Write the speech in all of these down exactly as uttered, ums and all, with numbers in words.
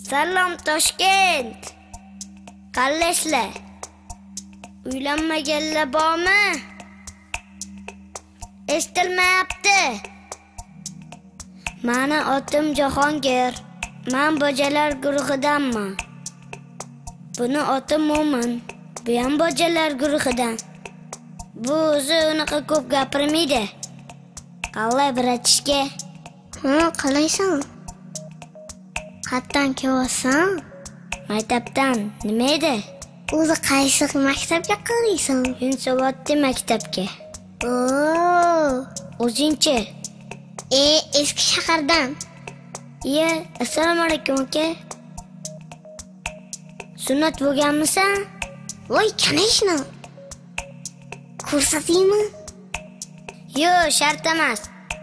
Salom Toshkent. Qallaysizlar? Uylanmaganlar bormi? Eshitilmayapti. Mani otim Jahongir. Men bojalar guruhidanman. Buni otim Mo'min. Bu ham bojalar guruhidan. Bu o'zi unaqa ko'p gapirmaydi. Qallay bratishka? Ha, qalaysan? Qayerdan kelyapsan? Maktabdan. Nima edi? O'zi qaysi maktabga qaraysan? Yunusobodda maktabga. Oo, O'zingchi? e, eski shahardan. Iye, assalomu alaykum aka. Sunnat bo'lganmisan? Voy, kanayshni. Ko'rsataymi? Yo, shart emas.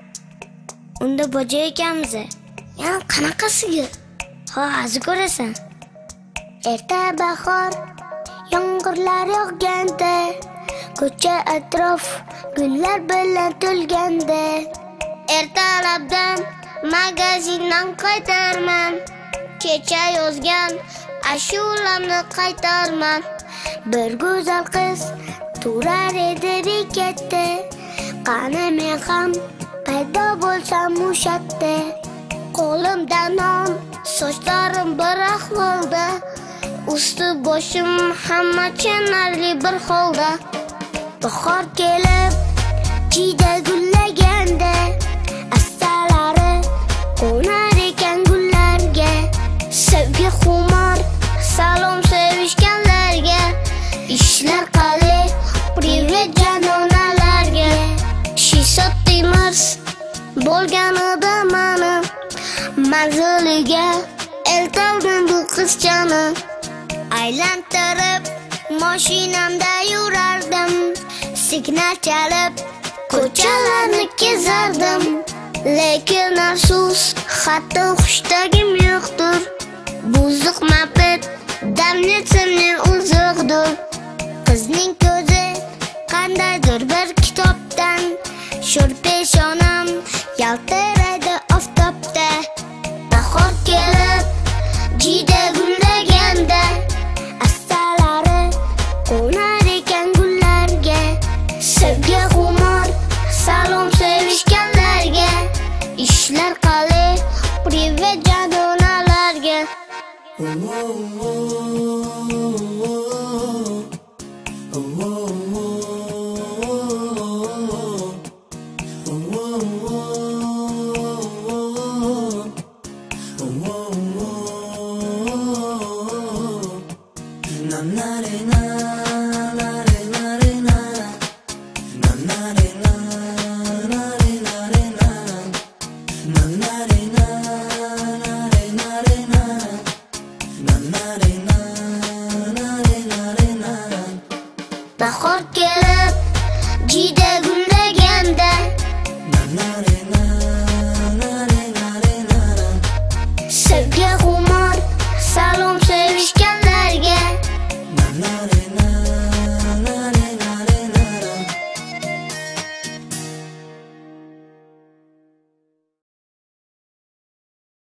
Unda boja ekanmiz. Ya, qanaqasiga? Ha, hozir ko'rasan. Erta bahor, yomg'irlar yog'ganda, ko'cha atrof gullar bilan to'lganda, ertalabdan magazindan qaytarman, kecha yozgan ashulamni qaytarman. Bir go'zal qiz turar edi bekatda, qani men ham paydo bo'lsam o'shatda. Qo'limda non, sochlarim bir ahvolda, usti boshim hamma chanarli bir holda. Bahor kelib, jiyda gullaganda, assalari qo'nar ekan gullarga. Sevgi xumor, salom sevishganlarga, ishlar qalay, privet janonalarga. Shisot temir bo'lganida mani manziliga eltoldim bu qizchani. Aylantirib mashinamda yurardim, signal chalib ko'chalarni kezardim. Lekin afsus, hatto xushtagim yo'qdir. Buzuq mapet damletsimning uzuqdir. Qizning ko'zi qandaydir bir kitobdan, sho'r peshonam yaltiraydi oftobda. Bahor kelib, jiyda gullaganda, assalari qo'nar ekan gullarga. Sevgi xumor, salom sevishganlarga, ishlar qalay, privet janonalarga.